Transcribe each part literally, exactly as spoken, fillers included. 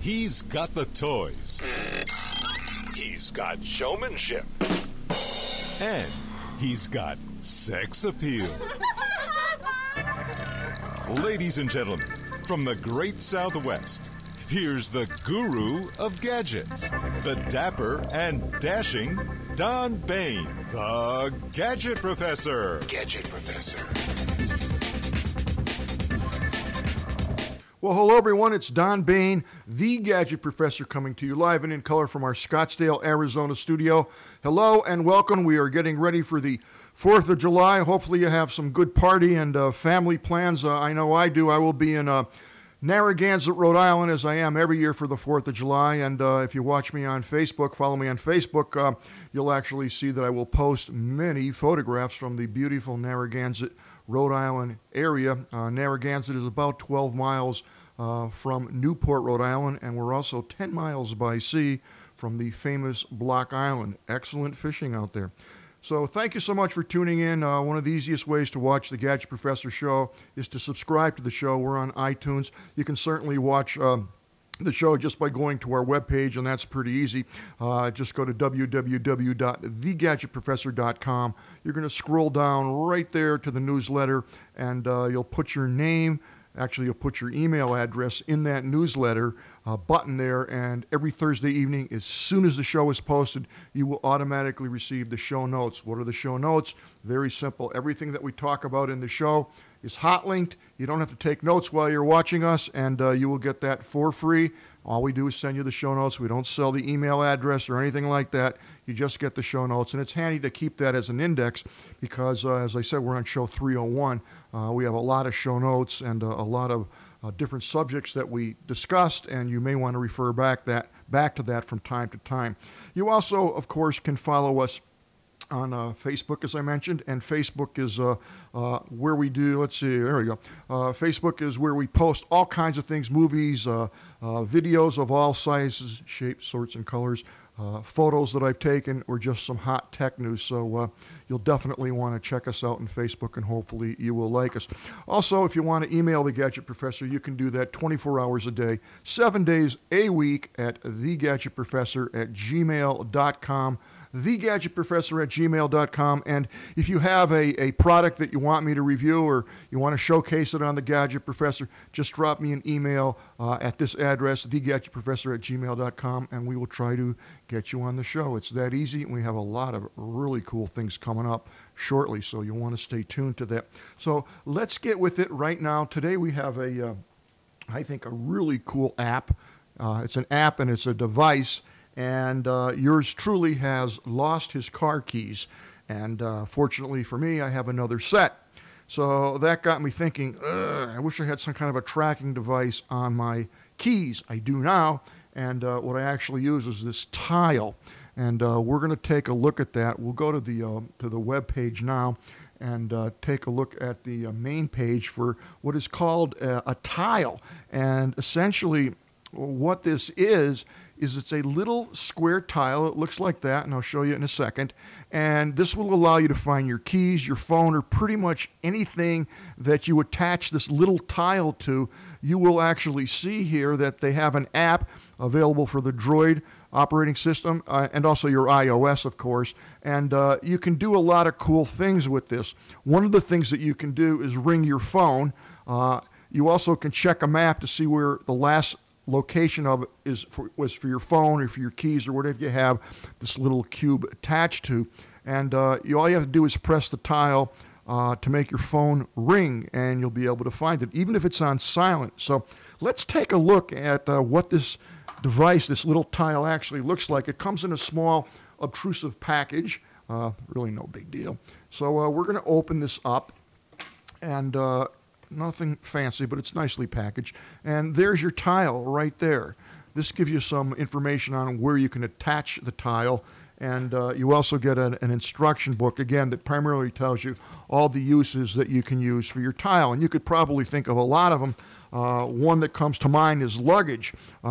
He's got the toys. He's got showmanship. And he's got sex appeal. Ladies and gentlemen, from the great Southwest, here's the guru of gadgets, the dapper and dashing Don Bain, the Gadget Professor. Gadget Professor. Well, hello, everyone. It's Don Bain, the Gadget Professor, coming to you live and in color from our Scottsdale, Arizona studio. Hello and welcome. We are getting ready for the fourth of July. Hopefully you have some good party and uh, family plans. Uh, I know I do. I will be in uh, Narragansett, Rhode Island, as I am every year for the fourth of July. And uh, if you watch me on Facebook, follow me on Facebook, uh, you'll actually see that I will post many photographs from the beautiful Narragansett, Rhode Island area. Uh, Narragansett is about twelve miles uh, from Newport, Rhode Island, and we're also ten miles by sea from the famous Block Island. Excellent fishing out there. So thank you so much for tuning in. Uh, one of the easiest ways to watch the Gadget Professor show is to subscribe to the show. We're on iTunes. You can certainly watch uh, the show just by going to our webpage, and that's pretty easy. Uh, just go to w w w dot the gadget professor dot com. You're going to scroll down right there to the newsletter, and uh, you'll put your name, actually you'll put your email address in that newsletter uh, button there, and every Thursday evening, as soon as the show is posted, you will automatically receive the show notes. What are the show notes? Very simple. Everything that we talk about in the show is hot linked. You don't have to take notes while you're watching us, and uh, you will get that for free. All we do is send you the show notes. We don't sell the email address or anything like that. You just get the show notes, and it's handy to keep that as an index because, uh, as I said, we're on show three oh one. Uh, we have a lot of show notes and uh, a lot of uh, different subjects that we discussed, and you may want to refer back that back to that from time to time. You also, of course, can follow us on uh, Facebook, as I mentioned, and Facebook is uh, uh, where we do, let's see, there we go. Uh, Facebook is where we post all kinds of things, movies, uh, uh, videos of all sizes, shapes, sorts, and colors, uh, photos that I've taken, or just some hot tech news. So uh, you'll definitely want to check us out on Facebook, and hopefully you will like us. Also, if you want to email the Gadget Professor, you can do that twenty-four hours a day, seven days a week at the gadget professor at gmail dot com. the gadget professor at gmail dot com. And if you have a, a product that you want me to review or you want to showcase it on the Gadget Professor, just drop me an email uh, at this address, the gadget professor at gmail dot com, and we will try to get you on the show. It's that easy, and we have a lot of really cool things coming up shortly, so you'll want to stay tuned to that. So let's get with it right now. Today we have a, uh, I think, a really cool app. Uh, it's an app and it's a device. And uh, yours truly has lost his car keys. And uh, fortunately for me, I have another set. So that got me thinking, I wish I had some kind of a tracking device on my keys. I do now. And uh, what I actually use is this tile. And uh, we're going to take a look at that. We'll go to the, uh, to the web page now and uh, take a look at the uh, main page for what is called uh, a tile. And essentially what this is, is it's a little square tile. It looks like that, and I'll show you in a second. And this will allow you to find your keys, your phone, or pretty much anything that you attach this little tile to. You will actually see here that they have an app available for the Droid operating system uh, and also your iOS, of course. And uh, you can do a lot of cool things with this. One of the things that you can do is ring your phone. Uh, you also can check a map to see where the last location of it is for, was for your phone or for your keys or whatever you have this little cube attached to. And uh, you, all you have to do is press the tile uh, to make your phone ring, and you'll be able to find it, even if it's on silent. So let's take a look at uh, what this device, this little tile, actually looks like. It comes in a small, obtrusive package. Uh, really no big deal. So uh, we're going to open this up, and uh, nothing fancy, but it's nicely packaged. And there's your tile right there. This gives you some information on where you can attach the tile. And uh, you also get an, an instruction book, again, that primarily tells you all the uses that you can use for your tile. And you could probably think of a lot of them. Uh, one that comes to mind is luggage. Uh,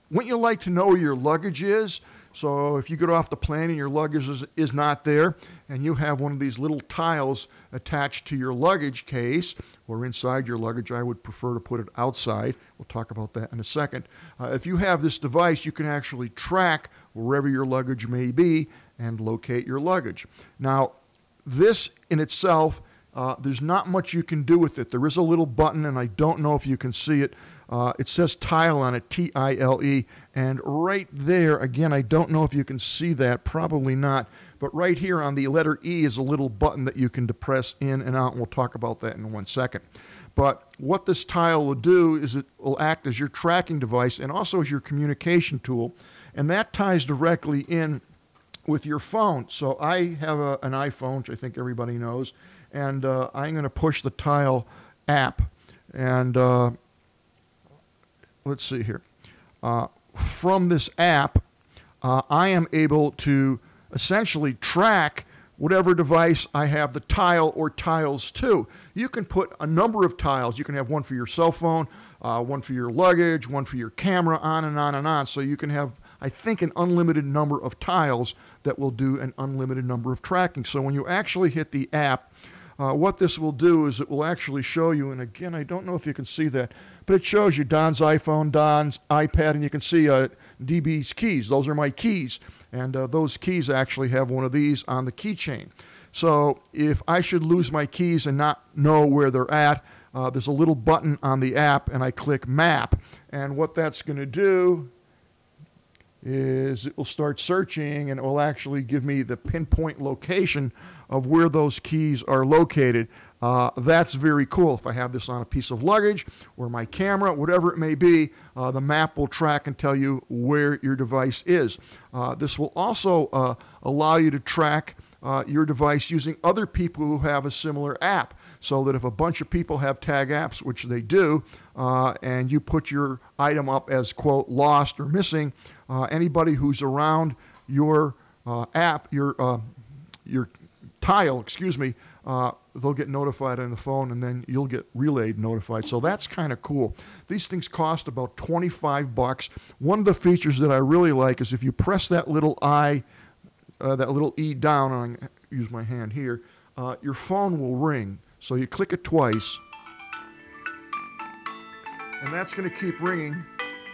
wouldn't you like to know where your luggage is? So if you get off the plane and your luggage is, is not there, and you have one of these little tiles attached to your luggage case or inside your luggage, I would prefer to put it outside. We'll talk about that in a second. Uh, if you have this device, you can actually track wherever your luggage may be and locate your luggage. Now, this in itself, uh, there's not much you can do with it. There is a little button, and I don't know if you can see it. Uh, it says tile on it, T I L E, and right there, again, I don't know if you can see that, probably not, but right here on the letter E is a little button that you can depress in and out, and we'll talk about that in one second. But what this tile will do is it will act as your tracking device and also as your communication tool, and that ties directly in with your phone. So I have a, an iPhone, which I think everybody knows, and uh, I'm going to push the Tile app, and uh, let's see here. Uh, from this app, uh, I am able to essentially track whatever device I have the tile or tiles to. You can put a number of tiles. You can have one for your cell phone, uh, one for your luggage, one for your camera, on and on and on. So you can have, I think, an unlimited number of tiles that will do an unlimited number of tracking. So when you actually hit the app, Uh, what this will do is it will actually show you, and again, I don't know if you can see that, but it shows you Don's iPhone, Don's iPad, and you can see uh, D B's keys. Those are my keys, and uh, those keys actually have one of these on the keychain. So if I should lose my keys and not know where they're at, uh, there's a little button on the app, and I click Map, and what that's going to do is it will start searching, and it will actually give me the pinpoint location of where those keys are located. Uh, that's very cool. If I have this on a piece of luggage or my camera, whatever it may be, uh, the map will track and tell you where your device is. Uh, this will also uh, allow you to track uh, your device using other people who have a similar app, so that if a bunch of people have tag apps, which they do, uh, and you put your item up as, quote, lost or missing, uh, anybody who's around your uh, app, your uh, your tile, excuse me, uh, they'll get notified on the phone, and then you'll get relayed notified. So that's kind of cool. These things cost about twenty-five bucks. One of the features that I really like is if you press that little I, uh, that little E down, and I'm going to use my hand here, uh, your phone will ring. So you click it twice, and that's going to keep ringing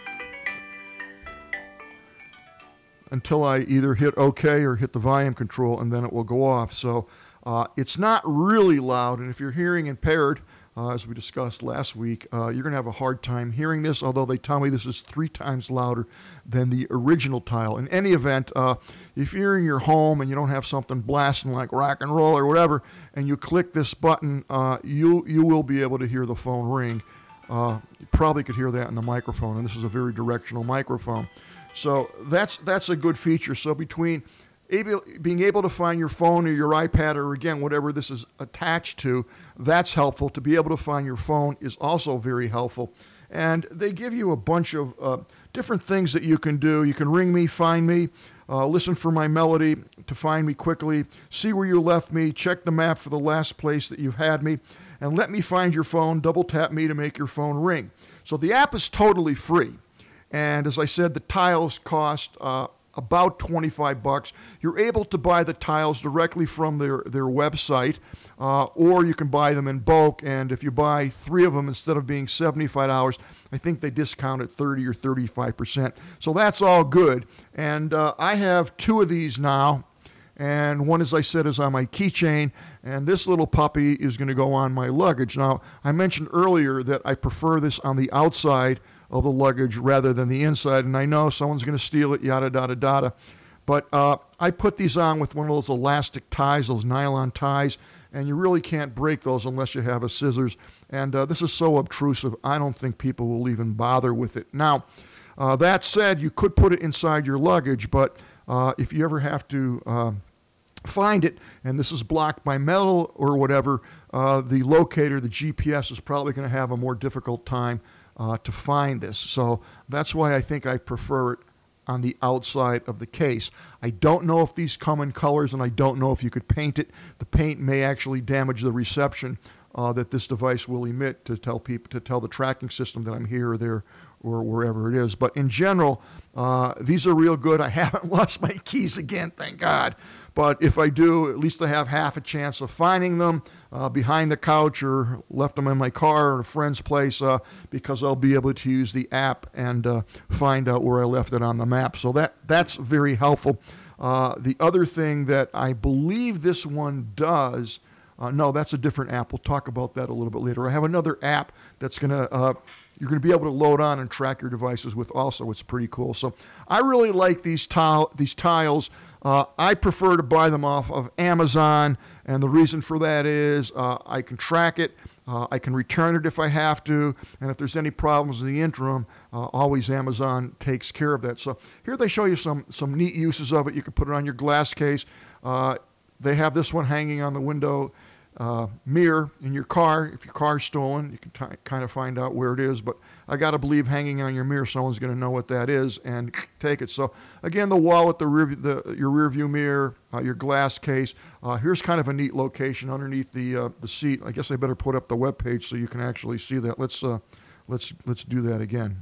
until I either hit OK or hit the volume control, and then it will go off. So uh, it's not really loud, and if you're hearing impaired, uh, as we discussed last week, uh, you're going to have a hard time hearing this, although they tell me this is three times louder than the original tile. In any event, uh, if you're in your home and you don't have something blasting like rock and roll or whatever, and you click this button, uh, you, you will be able to hear the phone ring. Uh, you probably could hear that in the microphone, and this is a very directional microphone. So that's that's a good feature. So between able, being able to find your phone or your iPad or, again, whatever this is attached to, that's helpful. To be able to find your phone is also very helpful. And they give you a bunch of uh, different things that you can do. You can ring me, find me, uh, listen for my melody to find me quickly, see where you left me, check the map for the last place that you've had me, and let me find your phone, double tap me to make your phone ring. So the app is totally free. And as I said, the tiles cost uh, about twenty-five bucks. You're able to buy the tiles directly from their, their website, uh, or you can buy them in bulk. And if you buy three of them, instead of being seventy-five dollars, I think they discount it thirty or thirty-five percent. So that's all good. And uh, I have two of these now. And one, as I said, is on my keychain, and this little puppy is going to go on my luggage. Now, I mentioned earlier that I prefer this on the outside of the luggage rather than the inside, and I know someone's going to steal it, yada, yada, yada. But uh, I put these on with one of those elastic ties, those nylon ties, and you really can't break those unless you have a scissors. And uh, this is so obtrusive, I don't think people will even bother with it. Now, uh, that said, you could put it inside your luggage, but uh, if you ever have to uh, find it, and this is blocked by metal or whatever, uh, the locator, the G P S, is probably going to have a more difficult time Uh, to find this. So that's why I think I prefer it on the outside of the case. I don't know if these come in colors, and I don't know if you could paint it. The paint may actually damage the reception uh, that this device will emit to tell people, to tell the tracking system that I'm here or there or wherever it is. But in general, uh, these are real good. I haven't lost my keys again, thank God. But if I do, at least I have half a chance of finding them uh, behind the couch or left them in my car or a friend's place uh, because I'll be able to use the app and uh, find out where I left it on the map. So that that's very helpful. Uh, the other thing that I believe this one does, uh, no, that's a different app. We'll talk about that a little bit later. I have another app that's going to, uh, you're going to be able to load on and track your devices with also. It's pretty cool. So I really like these, tile, these tiles. Uh, I prefer to buy them off of Amazon, and the reason for that is uh, I can track it, uh, I can return it if I have to, and if there's any problems in the interim, uh, always Amazon takes care of that. So here they show you some, some neat uses of it. You can put it on your glass case. Uh, they have this one hanging on the window uh, mirror in your car. If your car's stolen, you can t- kind of find out where it is, but I got to believe hanging on your mirror, someone's going to know what that is and take it. So again, the wallet, the rear, the your rear view mirror, uh, your glass case. Uh, here's kind of a neat location underneath the uh, the seat. I guess I better put up the web page so you can actually see that. Let's uh, let's let's do that again.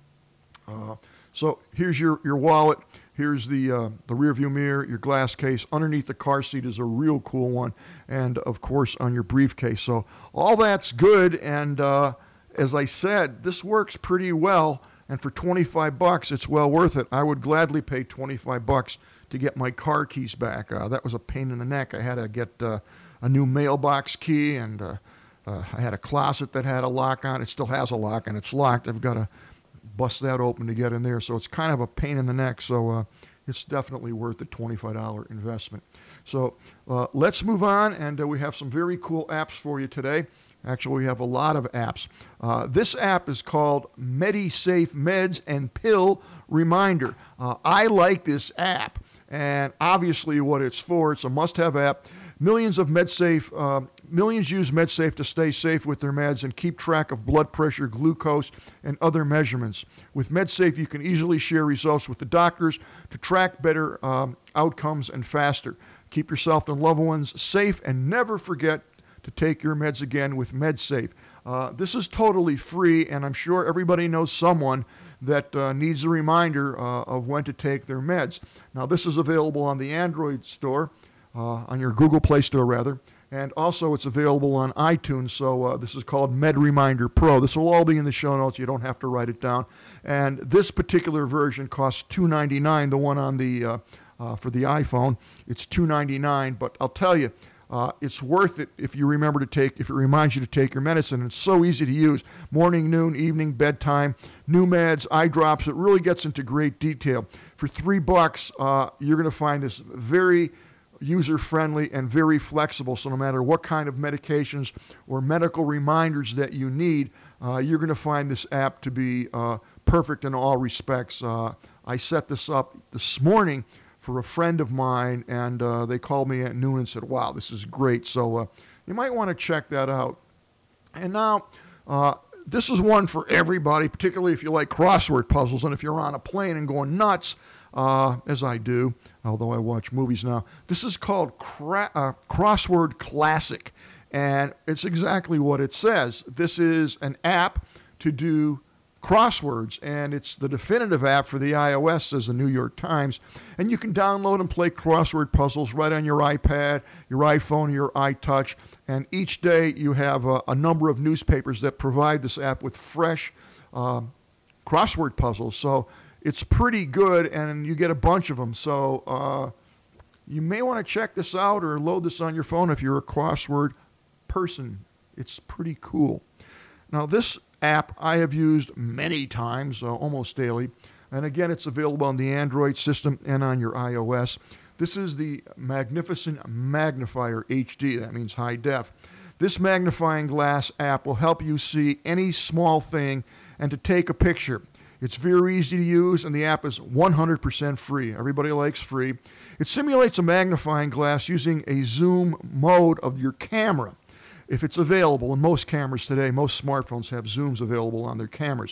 Uh, so here's your your wallet. Here's the uh, the rear view mirror, your glass case. Underneath the car seat is a real cool one, and of course on your briefcase. So all that's good, and uh, as I said, this works pretty well. And for twenty-five bucks, it's well worth it. I would gladly pay twenty-five bucks to get my car keys back. Uh, that was a pain in the neck. I had to get uh, a new mailbox key, and uh, uh, I had a closet that had a lock on. It still has a lock, and it's locked. I've got to bust that open to get in there. So it's kind of a pain in the neck. So uh, it's definitely worth the twenty-five dollars investment. So uh, let's move on, and uh, we have some very cool apps for you today. Actually, we have a lot of apps. Uh, this app is called MediSafe Meds and Pill Reminder. Uh, I like this app, and obviously what it's for, it's a must-have app. Millions of MedSafe, uh, millions use MedSafe to stay safe with their meds and keep track of blood pressure, glucose, and other measurements. With MedSafe, you can easily share results with the doctors to track better um, outcomes and faster. Keep yourself and loved ones safe, and never forget to take your meds again with MedSafe. Uh, this is totally free, and I'm sure everybody knows someone that uh, needs a reminder uh, of when to take their meds. Now, this is available on the Android store, uh, on your Google Play Store, rather, and also it's available on iTunes, so uh, this is called Med Reminder Pro. This will all be in the show notes. You don't have to write it down. And this particular version costs two dollars and ninety-nine cents, the one on the uh, uh, for the iPhone. It's two dollars and ninety-nine cents, but I'll tell you, Uh, it's worth it if you remember to take, if it reminds you to take your medicine. It's so easy to use. Morning, noon, evening, bedtime, new meds, eye drops. It really gets into great detail. For three bucks, uh, you're going to find this very user-friendly and very flexible. So no matter what kind of medications or medical reminders that you need, uh, you're going to find this app to be uh, perfect in all respects. Uh, I set this up this morning for a friend of mine, and uh, they called me at noon and said, wow, this is great. So uh, you might want to check that out. And now, uh, this is one for everybody, particularly if you like crossword puzzles, and if you're on a plane and going nuts, uh, as I do, although I watch movies now. This is called Cra- uh, Crossword Classic, and it's exactly what it says. This is an app to do crosswords, and it's the definitive app for the iOS, says the New York Times, and you can download and play crossword puzzles right on your iPad, your iPhone, your iTouch, and each day you have a, a number of newspapers that provide this app with fresh uh, crossword puzzles, so it's pretty good, and you get a bunch of them, so uh, you may want to check this out or load this on your phone if you're a crossword person. It's pretty cool. Now, this app I have used many times, uh, almost daily. And again, it's available on the Android system and on your iOS. This is the Magnificent Magnifier H D. That means high def. This magnifying glass app will help you see any small thing and to take a picture. It's very easy to use, and the app is one hundred percent free. Everybody likes free. It simulates a magnifying glass using a zoom mode of your camera. If it's available, and most cameras today, most smartphones have zooms available on their cameras.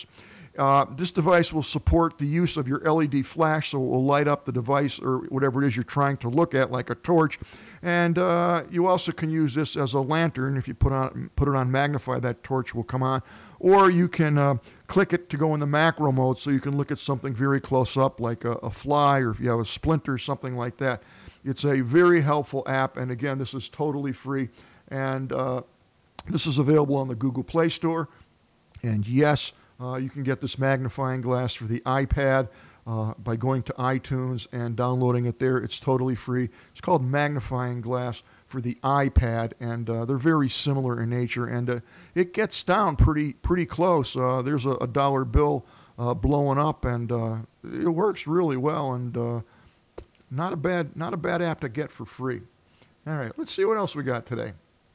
Uh, this device will support the use of your L E D flash, so it will light up the device or whatever it is you're trying to look at like a torch. And uh, you also can use this as a lantern. If you put on put it on magnify, that torch will come on. Or you can uh, click it to go in the macro mode, so you can look at something very close up, like a, a fly, or if you have a splinter, something like that. It's a very helpful app, and again, this is totally free. And uh, this is available on the Google Play Store. And yes, uh, you can get this magnifying glass for the iPad uh, by going to iTunes and downloading it there. It's totally free. It's called Magnifying Glass for the iPad, and uh, they're very similar in nature. And uh, it gets down pretty pretty close. Uh, there's a, a dollar bill uh, blowing up, and uh, it works really well. And uh, not a bad not a bad app to get for free. All right, let's see what else we got today.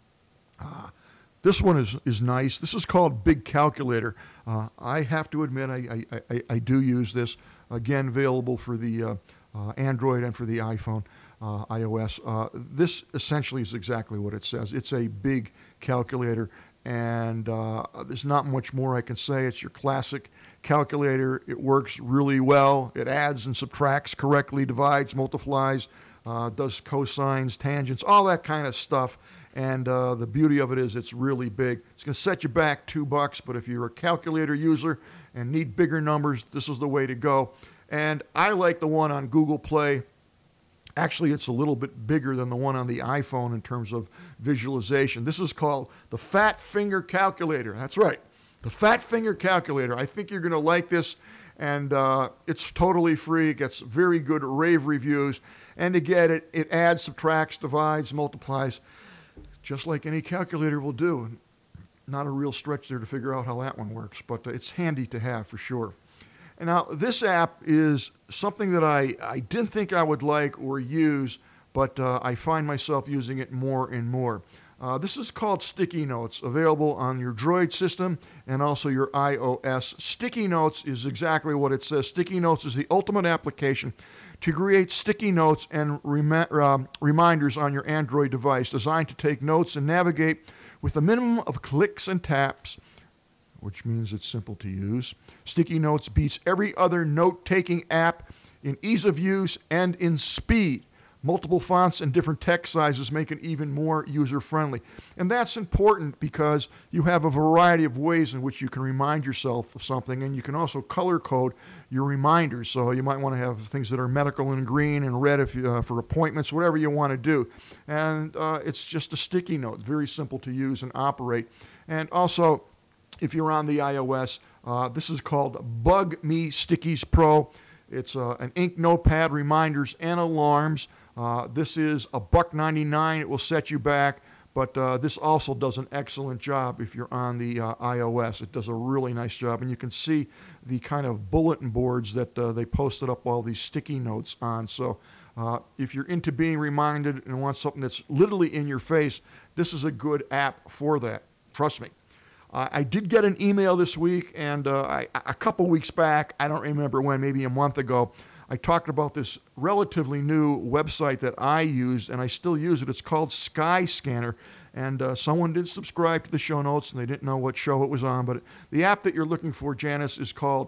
Uh, This one is, is nice. This is called Big Calculator. Uh, I have to admit I, I, I, I do use this. Again, available for the uh, uh, Android and for the iPhone, uh, iOS. Uh, this essentially is exactly what it says. It's a big calculator, and uh, there's not much more I can say. It's your classic calculator. It works really well. It adds and subtracts correctly, divides, multiplies, uh, does cosines, tangents, all that kind of stuff. And uh, the beauty of it is it's really big. It's going to set you back two bucks, but if you're a calculator user and need bigger numbers, this is the way to go. And I like the one on Google Play. Actually, it's a little bit bigger than the one on the iPhone in terms of visualization. This is called the Fat Finger Calculator. That's right, the Fat Finger Calculator. I think you're going to like this, and uh, it's totally free. It gets very good rave reviews. And to get it, it adds, subtracts, divides, multiplies, just like any calculator will do. Not a real stretch there to figure out how that one works, but uh, it's handy to have for sure. And now, this app is something that I, I didn't think I would like or use, but uh, I find myself using it more and more. Uh, this is called Sticky Notes, available on your Droid system and also your iOS. Sticky Notes is exactly what it says. Sticky Notes is the ultimate application to create sticky notes and rem- uh, reminders on your Android device, designed to take notes and navigate with a minimum of clicks and taps, which means it's simple to use. Sticky Notes beats every other note-taking app in ease of use and in speed. Multiple fonts and different text sizes make it even more user-friendly. And that's important because you have a variety of ways in which you can remind yourself of something, and you can also color code your reminders. So you might want to have things that are medical in green and red if you, uh, for appointments, whatever you want to do. And uh, it's just a sticky note, very simple to use and operate. And also, if you're on the iOS, uh, this is called Bug Me Stickies Pro. It's uh, an ink notepad, reminders, and alarms. Uh, this is a buck ninety-nine. It will set you back, but uh, this also does an excellent job if you're on the uh, iOS. It does a really nice job, and you can see the kind of bulletin boards that uh, they posted up all these sticky notes on. So uh, if you're into being reminded and want something that's literally in your face, this is a good app for that. Trust me. Uh, I did get an email this week, and uh, I, a couple weeks back, I don't remember when, maybe a month ago, I talked about this relatively new website that I used, and I still use it. It's called Skyscanner, and uh, someone did subscribe to the show notes, and they didn't know what show it was on, but the app that you're looking for, Janice, is called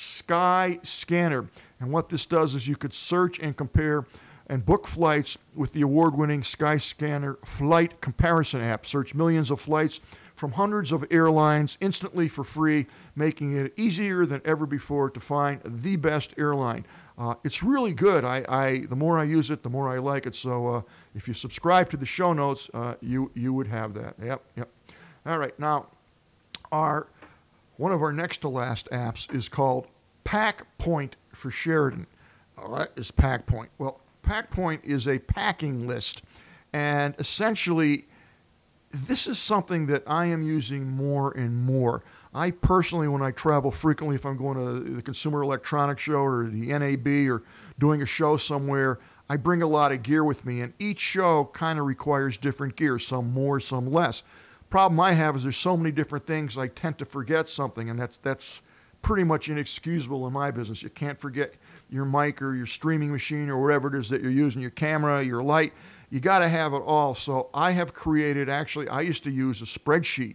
Skyscanner, and what this does is you could search and compare and book flights with the award-winning Skyscanner flight comparison app. Search millions of flights from hundreds of airlines instantly for free, making it easier than ever before to find the best airline. Uh, it's really good. I, I the more I use it, the more I like it. So uh, if you subscribe to the show notes, uh, you you would have that. Yep, yep. All right. Now, our one of our next to last apps is called PackPoint for Sheridan. All right, is PackPoint. Well, PackPoint is a packing list, and essentially, this is something that I am using more and more. I personally, when I travel frequently, if I'm going to the Consumer Electronics Show or the N A B or doing a show somewhere, I bring a lot of gear with me, and each show kind of requires different gear, some more, some less. Problem I have is there's so many different things, I tend to forget something, and that's that's pretty much inexcusable in my business. You can't forget your mic or your streaming machine or whatever it is that you're using, your camera, your light. You got to have it all. So I have created, actually, I used to use a spreadsheet,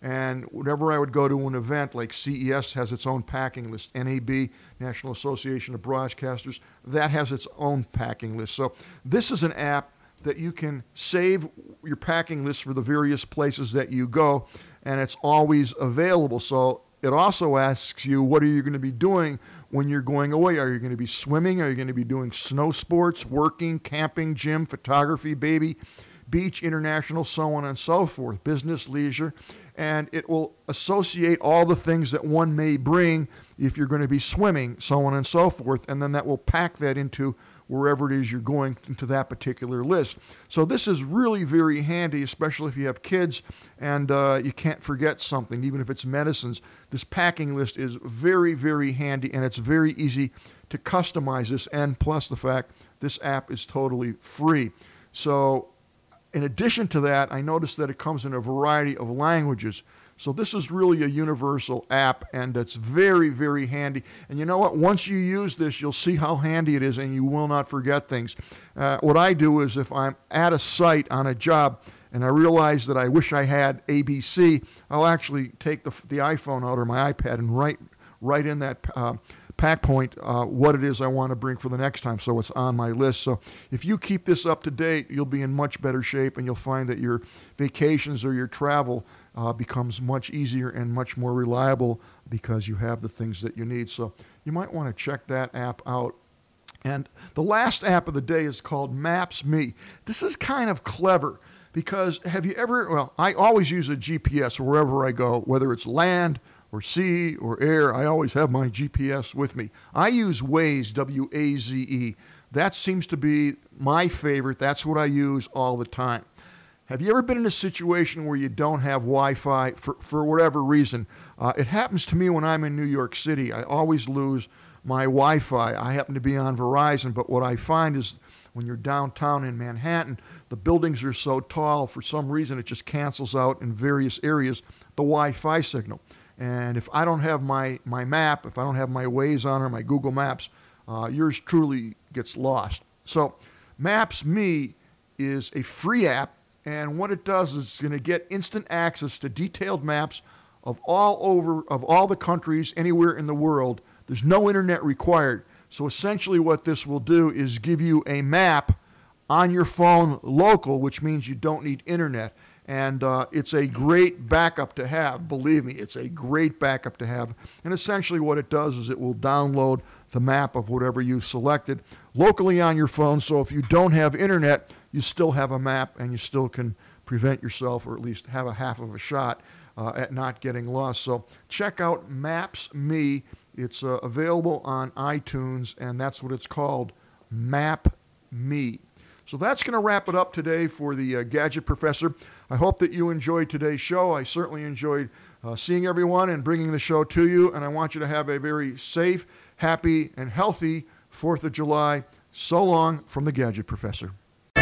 And whenever I would go to an event, like C E S has its own packing list, N A B, National Association of Broadcasters, that has its own packing list. So this is an app that you can save your packing list for the various places that you go, and it's always available. So it also asks you, what are you going to be doing when you're going away? Are you going to be swimming? Are you going to be doing snow sports, working, camping, gym, photography, baby, beach, international, so on and so forth, business, leisure, and it will associate all the things that one may bring if you're going to be swimming, so on and so forth, and then that will pack that into wherever it is you're going into that particular list. So this is really very handy, especially if you have kids and uh, you can't forget something, even if it's medicines. This packing list is very, very handy, and it's very easy to customize this, and plus the fact this app is totally free. So in addition to that, I noticed that it comes in a variety of languages. So this is really a universal app, and it's very, very handy. And you know what? Once you use this, you'll see how handy it is, and you will not forget things. Uh, what I do is if I'm at a site on a job and I realize that I wish I had A B C, I'll actually take the, the iPhone out or my iPad and write, write in that uh, pack point uh, what it is I want to bring for the next time, so it's on my list. So if you keep this up to date, you'll be in much better shape, and you'll find that your vacations or your travel uh, becomes much easier and much more reliable because you have the things that you need. So you might want to check that app out. And the last app of the day is called Maps Me. This is kind of clever because have you ever, well, I always use a G P S wherever I go, whether it's land or sea or air. I always have my G P S with me. I use Waze, W A Z E. That seems to be my favorite. That's what I use all the time. Have you ever been in a situation where you don't have Wi-Fi for, for whatever reason? Uh, it happens to me when I'm in New York City. I always lose my Wi-Fi. I happen to be on Verizon, but what I find is when you're downtown in Manhattan, the buildings are so tall, for some reason it just cancels out in various areas the Wi-Fi signal. And if I don't have my, my map, if I don't have my Waze on or my Google Maps, uh, yours truly gets lost. So Maps Me is a free app, and what it does is it's going to get instant access to detailed maps of all over, of all the countries anywhere in the world. There's no internet required. So essentially what this will do is give you a map on your phone local, which means you don't need internet. And uh, it's a great backup to have. Believe me, it's a great backup to have. And essentially what it does is it will download the map of whatever you've selected locally on your phone. So if you don't have internet, you still have a map, and you still can prevent yourself, or at least have a half of a shot uh, at not getting lost. So check out Maps Me. It's uh, available on iTunes, and that's what it's called, Map Me. So that's going to wrap it up today for the uh, Gadget Professor. I hope that you enjoyed today's show. I certainly enjoyed uh, seeing everyone and bringing the show to you, and I want you to have a very safe, happy, and healthy fourth of July. So long from the Gadget Professor.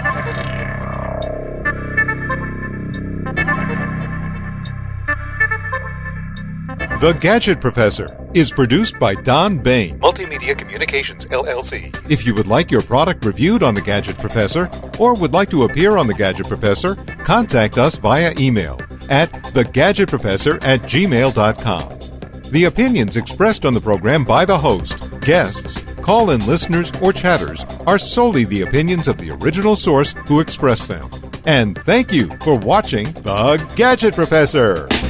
The Gadget Professor is produced by Don Bain, Multimedia Communications, L L C. If you would like your product reviewed on The Gadget Professor or would like to appear on The Gadget Professor, contact us via email at the gadget professor at gmail dot com. The opinions expressed on the program by the host, guests, call-in listeners, or chatters are solely the opinions of the original source who expressed them. And thank you for watching The Gadget Professor.